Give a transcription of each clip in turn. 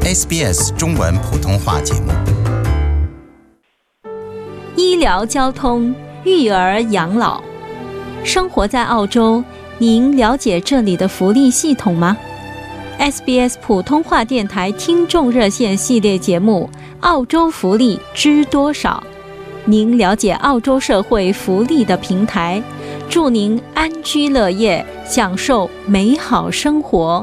SBS 中文普通话节目。 医疗、交通、育儿、养老，生活在澳洲，您了解这里的福利系统吗？ SBS 普通话电台听众热线系列节目《澳洲福利知多少》，您了解澳洲社会福利的平台，祝您安居乐业，享受美好生活。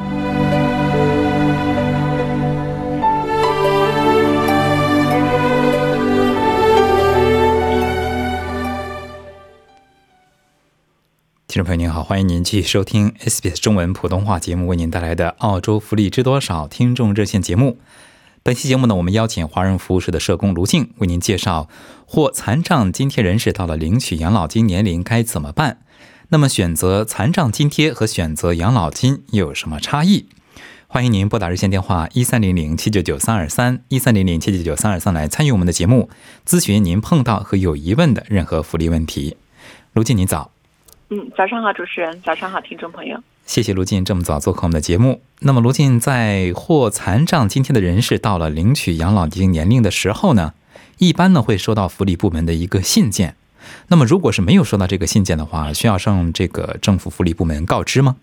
听众朋友您好，欢迎您继续收听 SBS 中文普通话节目为您带来的澳洲福利知多少听众热线节目。本期节目呢，我们邀请华人服务社的社工卢静为您介绍获残障津贴人士到了领取养老金年龄该怎么办。那么选择残障津贴和选择养老金又有什么差异？欢迎您拨打热线电话1300-799-323 1300-799-323来参与我们的节目，咨询您碰到和有疑问的任何福利问题。卢静您早。 早上好，主持人，早上好，听众朋友。 谢谢卢静这么早做客我们的节目。那么卢静在获残障津贴的人士到了领取养老金年龄的时候呢，一般呢会收到福利部门的一个信件。那么如果是没有收到这个信件的话，需要向这个政府福利部门告知吗？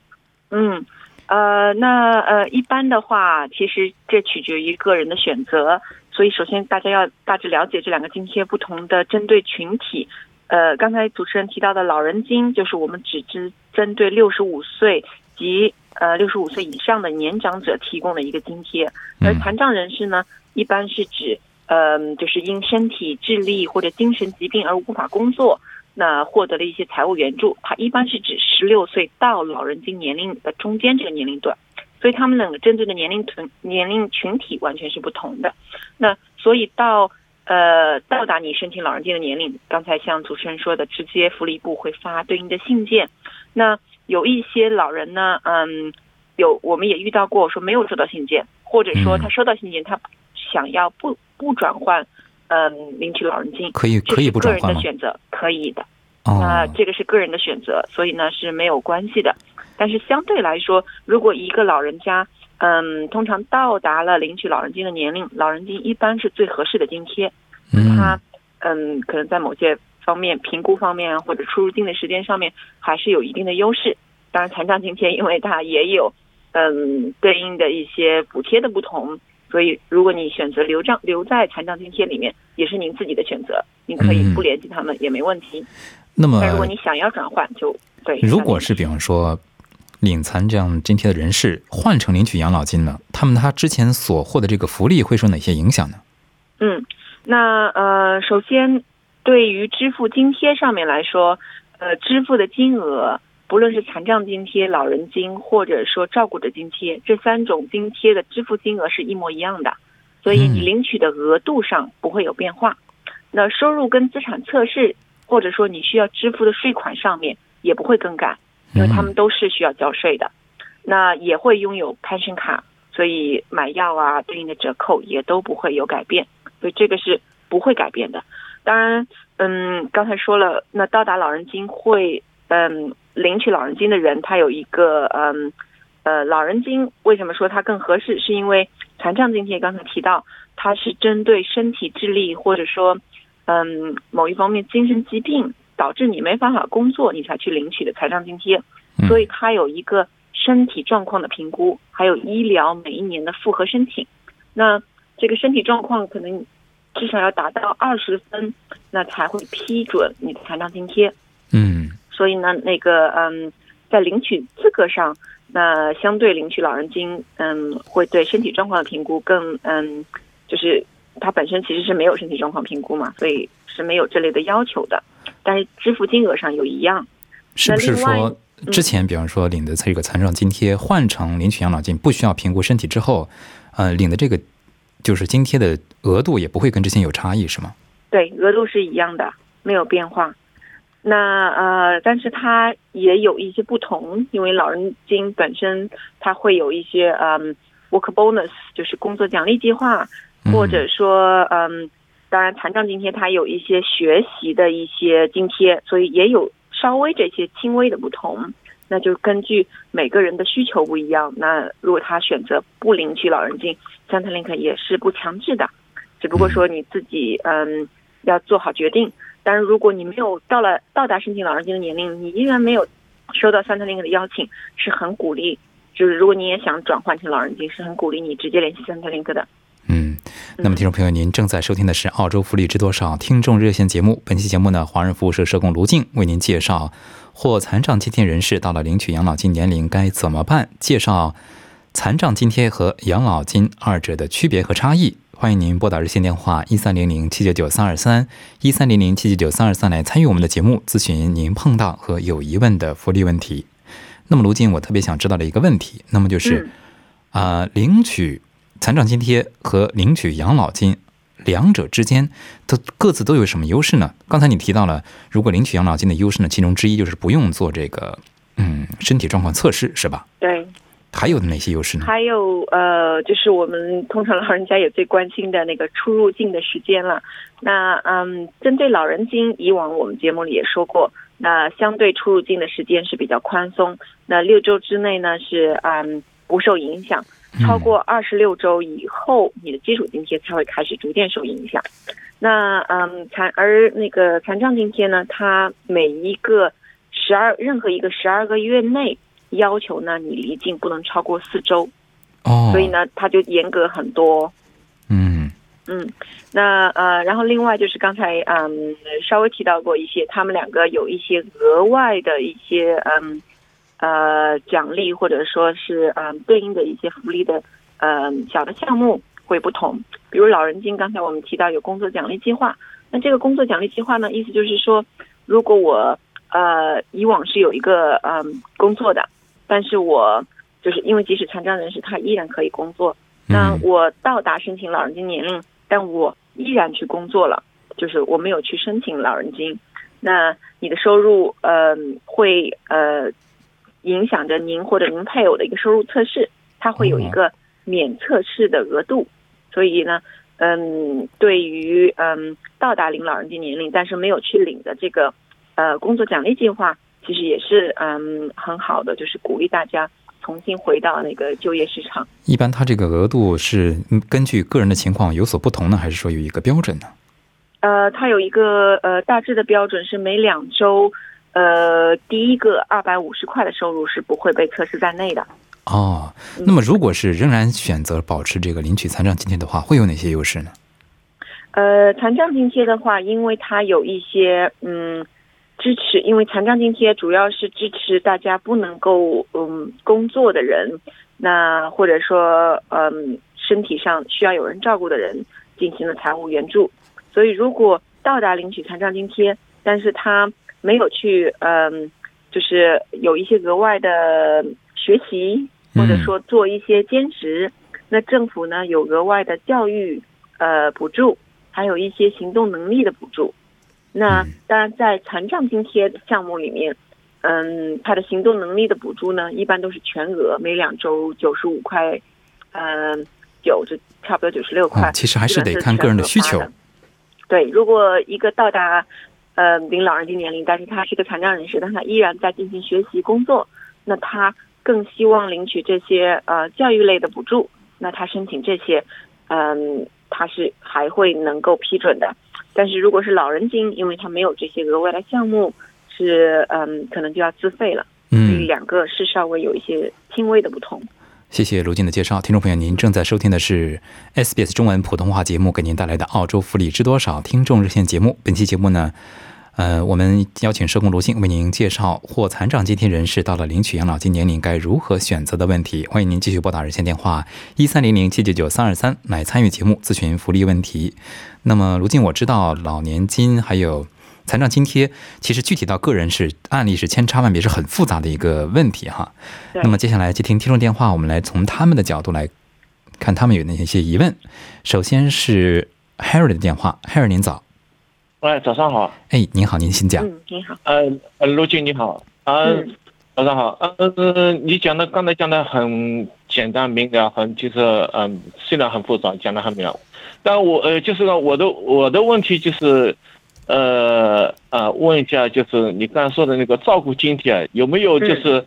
一般的话，其实这取决于个人的选择。所以首先大家要大致了解这两个津贴不同的针对群体。刚才主持人提到的老人金，就是我们只针对65岁及65岁以上的年长者提供的一个津贴。而残障人士呢，一般是指就是因身体、智力或者精神疾病而无法工作，那获得了一些财务援助。它一般是指16岁到老人金年龄的中间这个年龄段，所以他们两个针对的年龄群体完全是不同的。那所以到达你申请老人金的年龄，刚才像主持人说的，直接福利部会发对应的信件。那有一些老人呢，我们也遇到过说没有收到信件，或者说他收到信件，他想要不转换领取老人金，可以不转换吗？这是个人的选择，可以的。那这个是个人的选择，所以呢是没有关系的。但是相对来说，如果一个老人家通常到达了领取老人金的年龄，老人金一般是最合适的津贴。他可能在某些方面评估方面或者出入境的时间上面还是有一定的优势。当然残障津贴因为它也有对应的一些补贴的不同，所以如果你选择留在残障津贴里面，也是您自己的选择，你可以不联系他们也没问题。那么但如果你想要转换，就对。如果是比方说领残障津贴的人士换成领取养老金了，他之前所获的这个福利会受哪些影响呢？ 首先对于支付津贴上面来说，支付的金额不论是残障津贴、老人金或者说照顾者津贴，这三种津贴的支付金额是一模一样的，所以你领取的额度上不会有变化。那收入跟资产测试或者说你需要支付的税款上面也不会更改，因为他们都是需要交税的。那也会拥有 pension 卡，所以买药啊对应的折扣也都不会有改变，所以这个是不会改变的。当然刚才说了，那到达老人金会领取老人金的人，他有一个老人金为什么说它更合适，是因为残障津贴刚才提到它是针对身体智力或者说某一方面精神疾病导致你没办法工作你才去领取的残障津贴，所以它有一个身体状况的评估，还有医疗每一年的复核申请。那这个身体状况可能至少要达到20分，那才会批准你的残障津贴。所以呢在领取资格上，那相对领取老人金会对身体状况的评估更就是它本身其实是没有身体状况评估嘛，所以是没有这类的要求的，但是支付金额上有一样。 是不是说之前比方说领的这个残障津贴换成领取养老金不需要评估身体之后领的这个就是津贴的额度也不会跟之前有差异是吗？ 对，额度是一样的，没有变化。那但是它也有一些不同，因为老人金本身它会有一些work bonus， 就是工作奖励计划，或者说当然残障津贴它有一些学习的一些津贴，所以也有稍微这些轻微的不同。 那就根据每个人的需求不一样，那如果他选择不领取老人金，Centrelink也是不强制的，只不过说你自己要做好决定。但是如果你没有到达申请老人金的年龄，你依然没有收到Centrelink的邀请，是很鼓励，就是如果你也想转换成老人金，是很鼓励你直接联系Centrelink的。 那么听众朋友，您正在收听的是澳洲福利知多少听众热线节目。本期节目呢，华人服务社社工卢静为您介绍或残障津贴人士到了领取养老金年龄该怎么办，介绍残障津贴和养老金二者的区别和差异。欢迎您拨打热线电话1300-799-323 1300-799-323来参与我们的节目，咨询您碰到和有疑问的福利问题。那么卢静，我特别想知道的一个问题，那么就是领取残障津贴和领取养老金两者之间各自都有什么优势呢？刚才你提到了，如果领取养老金的优势呢，其中之一就是不用做这个身体状况测试，是吧？ 对。 还有哪些优势呢？ 还有就是我们通常老人家也最关心的那个出入境的时间了。那针对老人金，以往我们节目里也说过，那相对出入境的时间是比较宽松。那6周之内呢是不受影响，超过26周以后，你的基础津贴才会开始逐渐受影响。那而那个残障津贴呢，它每一个任何一个12个月内要求呢，你离境不能超过4周，所以呢，它就严格很多。那然后另外就是刚才稍微提到过一些，他们两个有一些额外的一些奖励或者说是对应的一些福利的小的项目会不同。比如老人金，刚才我们提到有工作奖励计划，那这个工作奖励计划呢，意思就是说，如果我以往是有一个工作的，但是我就是因为即使残障人士他依然可以工作，那我到达申请老人金年龄，但我依然去工作了，就是我没有去申请老人金，那你的收入会影响着您或者您配偶的一个收入测试，它会有一个免测试的额度，所以呢对于到达领老人金年龄但是没有去领的这个工作奖励计划，其实也是很好的，就是鼓励大家重新回到那个就业市场。 一般它这个额度是根据个人的情况有所不同呢，还是说有一个标准呢？ 它有一个大致的标准是每2周第一个250块的收入是不会被测试在内的。 那么如果是仍然选择保持这个领取残障津贴的话，会有哪些优势呢？ 残障津贴的话，因为它有一些支持，因为残障津贴主要是支持大家不能够工作的人，那或者说身体上需要有人照顾的人进行了财务援助。所以如果到达领取残障津贴，但是他没有去就是有一些额外的学习，或者说做一些兼职，那政府呢有额外的教育补助，还有一些行动能力的补助。那当然在残障津贴项目里面它的行动能力的补助呢一般都是全额，每2周95块就差不多96块， 其实还是得看个人的需求。 对，如果一个到达领老人金年龄，但是他是个残障人士，但他依然在进行学习工作，那他更希望领取这些教育类的补助，那他申请这些他是还会能够批准的。但是如果是老人金，因为他没有这些额外的项目，是可能就要自费了。所以两个是稍微有一些轻微的不同。 谢谢卢静的介绍。听众朋友，您正在收听的是 SBS 中文普通话节目给您带来的澳洲福利知多少听众热线节目。本期节目呢我们邀请社工卢静为您介绍或残障津贴人士到了领取养老金年龄该如何选择的问题。欢迎您继续拨打热线电话1300-799-323来参与节目咨询福利问题。那么卢静，我知道老年金还有残障津贴其实具体到个人是案例是千差万别，是很复杂的一个问题哈。那么接下来接听听众电话，我们来从他们的角度来看他们有哪些疑问。首先是 Harry 的电话。 Harry 您早。 早上好。 您好，您请讲。 你好。 卢静你好。早上好。你刚才讲的很简单明了，就是虽然很复杂，讲的很明了，但我就是我的问题就是问一下，就是你刚才说的那个照顾津贴有没有就是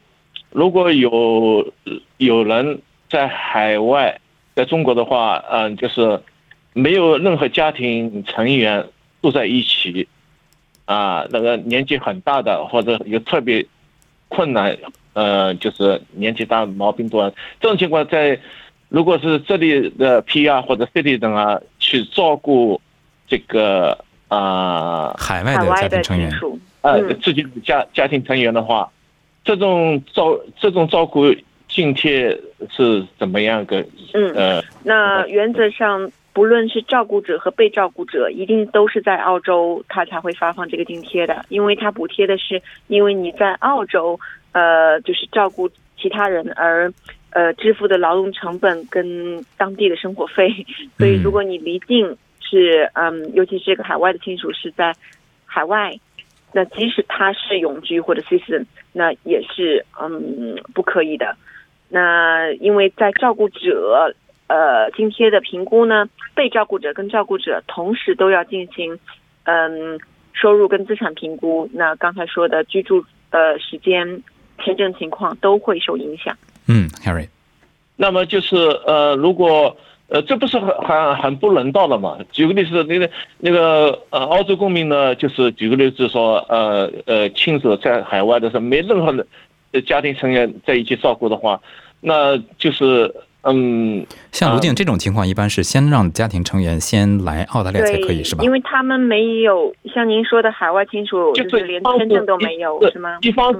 如果有人在海外，在中国的话，就是没有任何家庭成员住在一起，那个年纪很大的或者有特别困难，就是年纪大毛病多，这种情况如果是这里的 PR 或者 citizen 啊，去照顾这个海外的家庭成员， 自己的家庭成员的话，这种照顾津贴是怎么样的？ 那原则上，不论是照顾者和被照顾者，一定都是在澳洲，他才会发放这个津贴的，因为他补贴的是因为你在澳洲，就是照顾其他人而支付的劳动成本跟当地的生活费，所以如果你离境是尤其是这个海外的亲属是在海外，那即使他是永居或者 citizen， 那也是不可以的。那因为在照顾者津贴的评估呢，被照顾者跟照顾者同时都要进行收入跟资产评估，那刚才说的居住时间、签证情况都会受影响。 Harry， 那么就是如果这不是很不人道的嘛？举个例子，那个澳洲公民呢，就是举个例子说，亲属在海外的时候没任何的家庭成员在一起照顾的话，那就是像卢静这种情况，一般是先让家庭成员先来澳大利亚才可以，是吧？ 因为他们没有像您说的海外亲属，就是连签证都没有，是吗？ 一方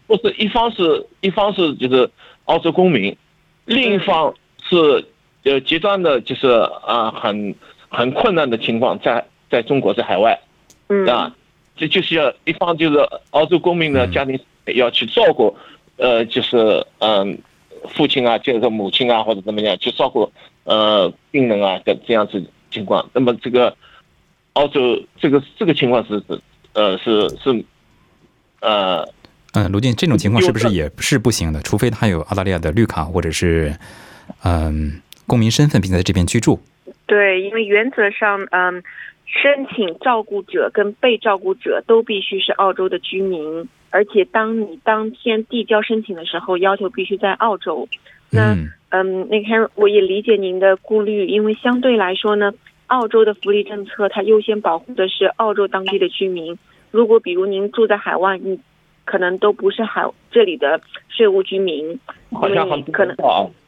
是就是澳洲公民，另一方是极端的，就是很困难的情况，在中国在海外，这就是要一方就是澳洲公民的家庭要去照顾，就是父亲啊，就是母亲啊，或者怎么样去照顾病人啊的这样子情况。那么这个澳洲这个情况是卢静，这种情况是不是也是不行的？除非他有澳大利亚的绿卡或者是公民身份，并在这边居住。 对，因为原则上申请照顾者跟被照顾者都必须是澳洲的居民，而且当你当天递交申请的时候，要求必须在澳洲。那那个我也理解您的顾虑，因为相对来说呢，澳洲的福利政策它优先保护的是澳洲当地的居民。如果比如您住在海外，你可能都不是这里的税务居民， 好像很可能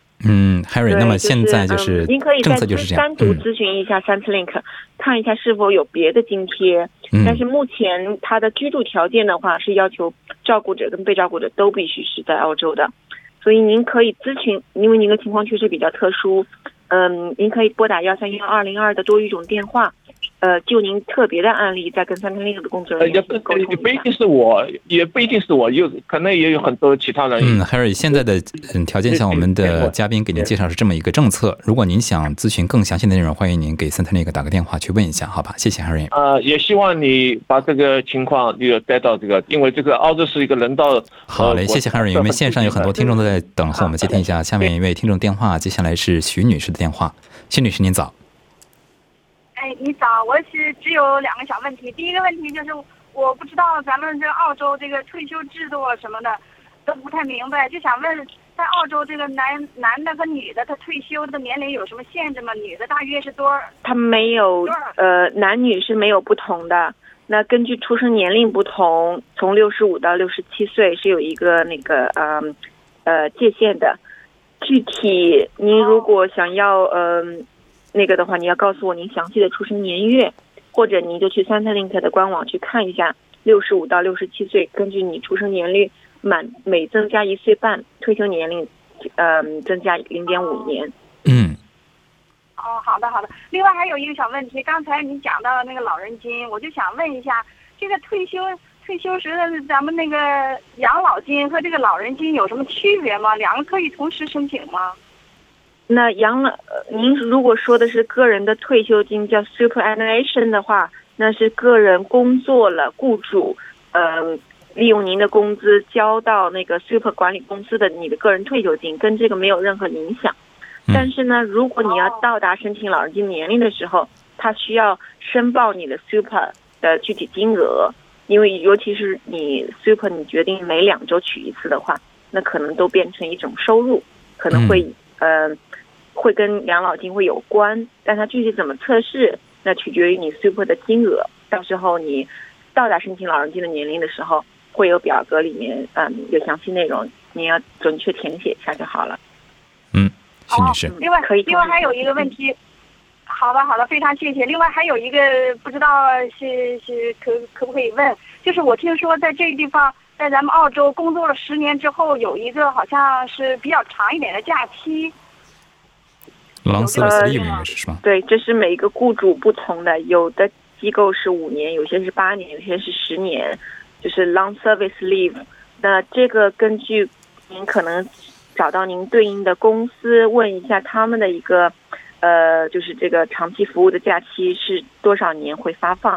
Harry， 那么现在就是您可以政策就是这样， 单独咨询一下 Centrelink，看一下是否有别的津贴。但是目前它的居住条件的话，是要求照顾者跟被照顾者都必须是在澳洲的，所以您可以咨询，因为您的情况确实比较特殊，您可以拨打131-202的多语种电话。就您特别的案例，再跟Centrelink的工作人员沟通一下。 也不一定是我，可能也有很多其他人。 Harry， 现在的条件下，我们的嘉宾给您介绍是这么一个政策。如果您想咨询更详细的内容，欢迎您给Centrelink打个电话去问一下，好吧？谢谢 Harry。 也希望你把这个情况带到这个，因为这个澳洲是一个人道。 好嘞，谢谢 Harry。我们线上有很多听众都在等候，我们接听一下下面一位听众电话，接下来是徐女士的电话。徐女士，您早。 你早，我只有2个小问题。第一个问题就是，我不知道咱们这澳洲这个退休制度什么的都不太明白，就想问，在澳洲这个男的和女的，他退休的年龄有什么限制吗？女的大约是多少？ 他没有，男女是没有不同的。那根据出生年龄不同，从65到67岁是有一个那个界限的。具体您如果想要那个的话，你要告诉我您详细的出生年月，或者你就去Centrelink的官网去看一下，65到67岁，根据你出生年龄每增加1岁半，退休年龄增加0.5年。 好的。另外还有一个小问题，刚才你讲到那个老人金，我就想问一下，这个退休时的咱们那个养老金和这个老人金有什么区别吗？两个可以同时申请吗？ 那您如果说的是个人的退休金叫 superannuation 的话，那是个人工作了，雇主利用您的工资交到那个 super 管理公司的你的个人退休金，跟这个没有任何影响。但是呢，如果你要到达申请老人金年龄的时候，他需要申报你的 super 的具体金额，因为尤其是你 super 你决定每2周取一次的话， 那可能都变成一种收入，可能会会跟养老金会有关，但它具体怎么测试，那取决于你 super 的金额。到时候你到达申请老人金的年龄的时候，会有表格里面有详细内容，你要准确填写一下就好了。 徐女士。 另外还有一个问题。好的，非常谢谢。另外还有一个不知道是可不可以问，就是我听说在这个地方，在咱们澳洲工作了10年之后，有一个好像是比较长一点的假期。 Long service leave 应该是吧？ 对，这是每一个雇主不同的，有的机构是5年，有些是8年，有些是10年，就是 long service leave。那这个根据您可能找到您对应的公司，问一下他们的一个就是这个长期服务的假期是多少年会发放。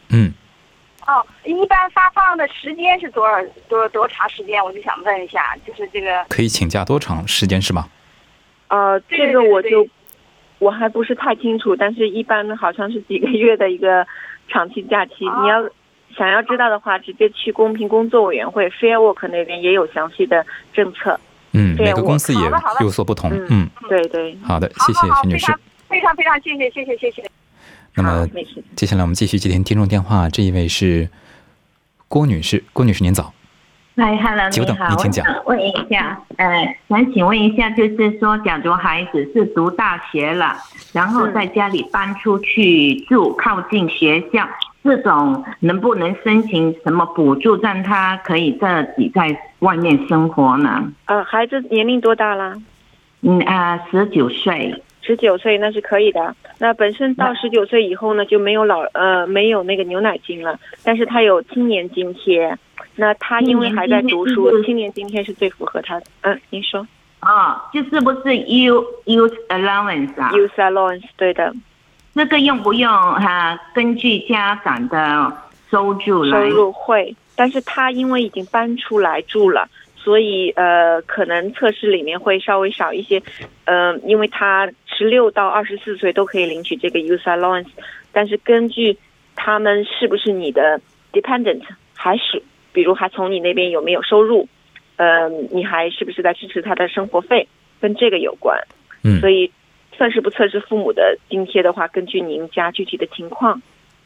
一般发放的时间是多长时间？我就想问一下，就是这个可以请假多长时间是吧？ 这个我还不是太清楚，但是一般好像是几个月的一个长期假期。你要想要知道的话，直接去公平工作委员会 Fair Work 那边也有详细的政策。 每个公司也有所不同。 对。 好的，谢谢徐女士。 非常谢谢。 那么接下来我们继续接听众电话，这一位是郭女士。郭女士您早。 嗨 ，Hello， 久等，您请讲。 问一下，想请问一下，就是说，假如孩子是读大学了，然后在家里搬出去住，靠近学校，这种能不能申请什么补助，让他可以自己在外面生活呢？ 孩子年龄多大了 ？19岁。 19岁那是可以的。那本身到19岁以后呢，就没有没有那个牛奶金了，但是他有青年津贴。那他因为还在读书，青年津贴是最符合他的。您说。 就是不是 Youth Allowance 啊 ？Youth Allowance， 对的。 这个用不用根据家长的收入会，但是他因为已经搬出来住了，所以可能测试里面会稍微少一些。因为他16到24岁都可以领取这个 Youth Allowance， 但是根据他们是不是你的 dependent， 还是比如还从你那边有没有收入，你还是不是在支持他的生活费，跟这个有关。所以测试不测试父母的津贴的话，根据您家具体的情况。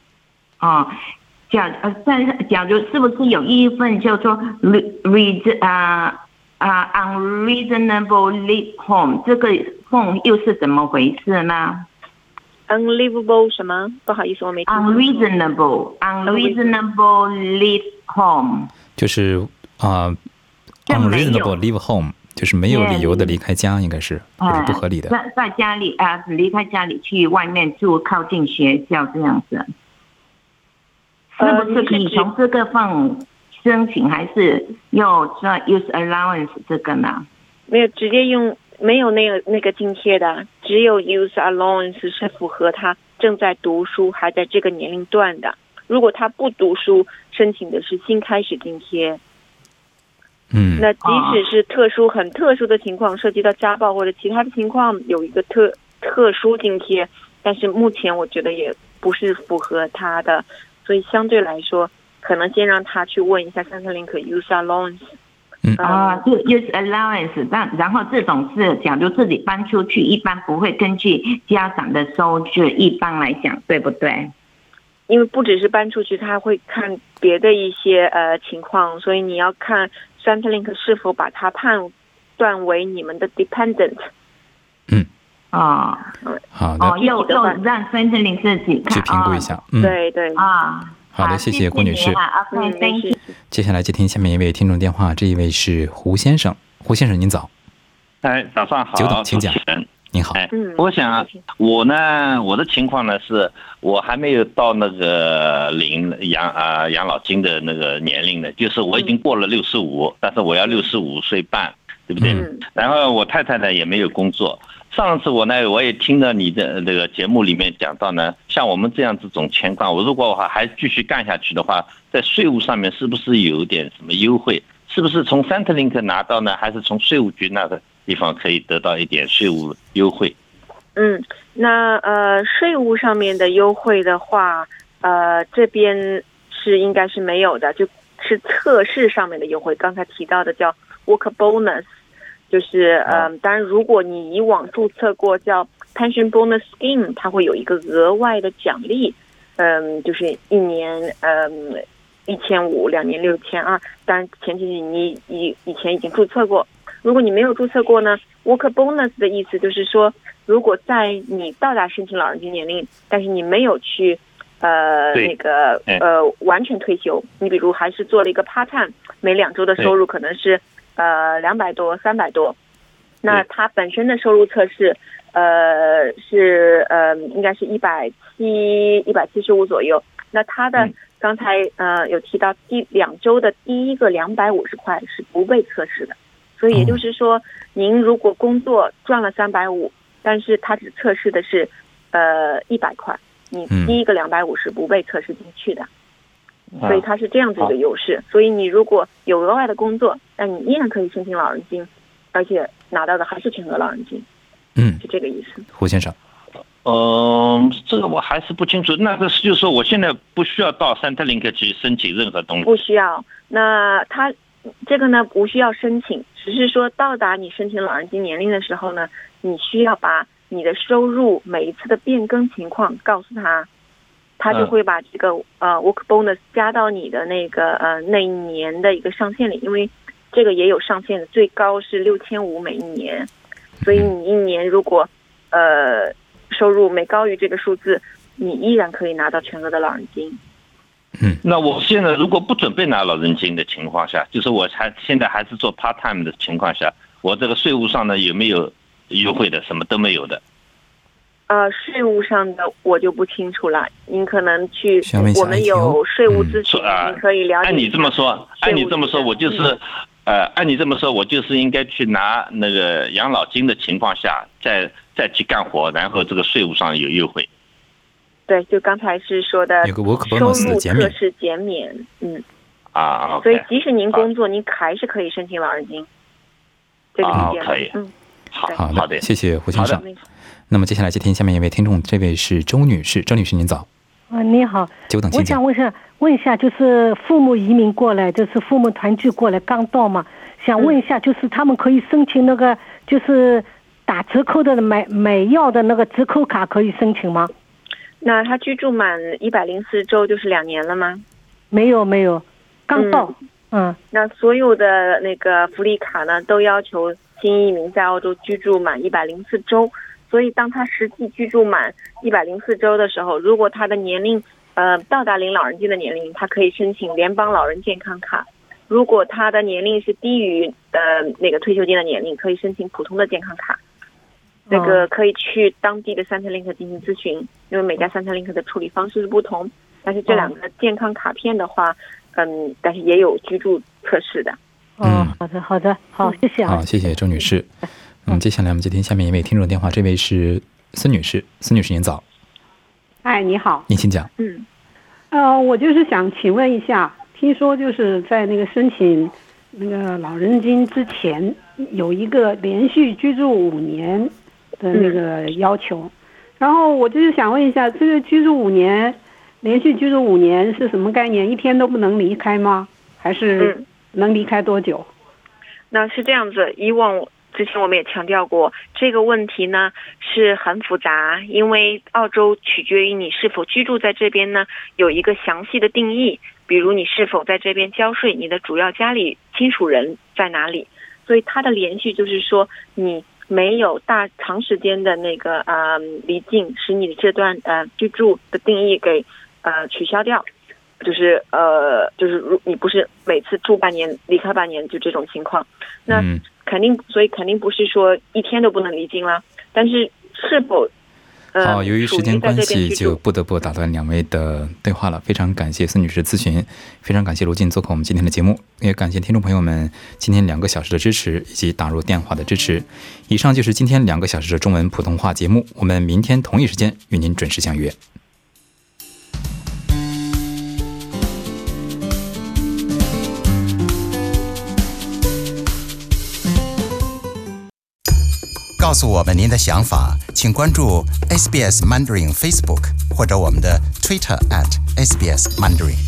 假如是不是有一份叫做unreasonable leave home， 这个 home 又是怎么回事呢？ Unlivable 什么？不好意思，我没听。 Unreasonable leave home 就是unreasonable leave home， 就是没有理由的离开家，应该是或者不合理的。 在家里离开家里去外面住，靠近学校这样子，是不是可以从这个份申请，还是要做 Youth Allowance 这个呢？ 没有，直接用。没有那个津贴的，只有 Youth Allowance 是符合他正在读书还在这个年龄段的。如果他不读书，申请的是新开始津贴。那即使是很特殊的情况，涉及到家暴或者其他的情况，有一个特殊津贴，但是目前我觉得也不是符合他的，所以相对来说，可能先让他去问一下Centrelink Youth Allowance。 就 Youth Allowance， 然后这种是，假如自己搬出去，一般不会根据家长的收入，一般来讲，对不对？ 因为不只是搬出去，他会看别的一些情况，所以你要看 Centrelink 是否把它判断为你们的 dependent。 好的。 又让 Centrelink 自己看去评估一下。 对。 好的，谢谢郭女士。 Thank you。 接下来接听下面一位听众电话，这一位是胡先生。胡先生您早。 早上好。 久等，请讲。您好。 我想我的情况呢是，我还没有到那个领养老金的那个年龄呢，就是我已经过了65，但是我要65岁半，对不对？然后我太太呢也没有工作。上次我也听到你的这个节目里面讲到呢，像我们这样这种情况，如果我还继续干下去的话，在税务上面是不是有点什么优惠？是不是从 Centrelink 拿到呢，还是从税务局那个地方可以得到一点税务优惠？ 那税务上面的优惠的话，这边是应该是没有的，就是测试上面的优惠。刚才提到的叫 work bonus， 就是当然如果你以往注册过叫 pension bonus scheme， 它会有一个额外的奖励，就是一年1500， 2年6200，当然前提是你以前已经注册过。如果你没有注册过呢 ，work bonus 的意思就是说，如果在你到达申请老人金年龄，但是你没有去完全退休，你比如还是做了一个 part time， 每2周的收入可能是200多300多，那它本身的收入测试应该是175左右，那它的刚才有提到第2周的第一个250块是不被测试的，所以也就是说，您如果工作赚了350，但是它只测试的是100块，你第一个250是不被测试进去的，所以它是这样子一个优势。所以你如果有额外的工作，但你依然可以申请老人金，而且拿到的还是全额老人金。是这个意思。 胡先生。 这个我还是不清楚。那个就是说，我现在不需要到 Centrelink 去申请任何东西。 不需要。那它这个呢，不需要申请，只是说到达你申请老人金年龄的时候呢，你需要把你的收入每一次的变更情况告诉他，他就会把这个work bonus 加到你的那一年的一个上限里，因为这个也有上限的，最高是6500每一年，所以你一年如果收入没高于这个数字，你依然可以拿到全额的老人金。 那我现在如果不准备拿老人金的情况下，就是我现在还是做 part time 的情况下，我这个税务上呢有没有优惠的？什么都没有的。 税务上的我就不清楚了，您可能去我们有税务咨询，你可以了解。按你这么说，我就是按你这么说，我就是应该去拿那个养老金的情况下，再去干活，然后这个税务上有优惠。对，就刚才是说的收入测试减免，所以即使您工作，您还是可以申请老人金。这个是可以。 好的，谢谢胡先生。那么接下来接听下面一位听众，这位是周女士。周女士，您早。 你好。久等，请讲。我想问一下，就是父母移民过来，就是父母团聚过来刚到嘛，想问一下，就是他们可以申请那个就是打折扣的买药的那个折扣卡，可以申请吗？ 那他居住满104周就是2年了吗？ 没有，刚到。 那所有的那个福利卡呢，都要求新移民在澳洲居住满104周。所以当他实际居住满104周的时候，如果他的年龄到达领老人金的年龄，他可以申请联邦老人健康卡。如果他的年龄是低于那个退休金的年龄，可以申请普通的健康卡。那个可以去当地的 Centrelink 进行咨询，因为每家 Centrelink 的处理方式是不同。但是这2个健康卡片的话，但是也有居住测试的。 好的，谢谢啊。 好，谢谢周女士。接下来我们接听下面一位听众电话，这位是孙女士。孙女士，您早。 哎，你好。 您请讲。 我就是想请问一下，听说就是在那个申请那个老人金之前，有一个连续居住5年的那个要求，然后我就是想问一下，这个连续居住5年是什么概念？一天都不能离开吗？还是能离开多久？ 那是这样子，以往之前我们也强调过，这个问题呢是很复杂，因为澳洲取决于你是否居住在这边呢，有一个详细的定义，比如你是否在这边交税，你的主要家里亲属人在哪里，所以它的连续就是说你没有长时间的那个离境，使你的这段居住的定义给取消掉，就是你不是每次住半年离开半年就这种情况，那肯定不是说一天都不能离境了，但是是否好，由于时间关系，就不得不打断2位的对话了。非常感谢孙女士咨询，非常感谢卢静做客我们今天的节目，也感谢听众朋友们今天2个小时的支持以及打入电话的支持。以上就是今天2个小时的中文普通话节目，我们明天同一时间与您准时相约。 告诉我们您的想法，请关注 SBS Mandarin Facebook 或者我们的 Twitter @SBS Mandarin。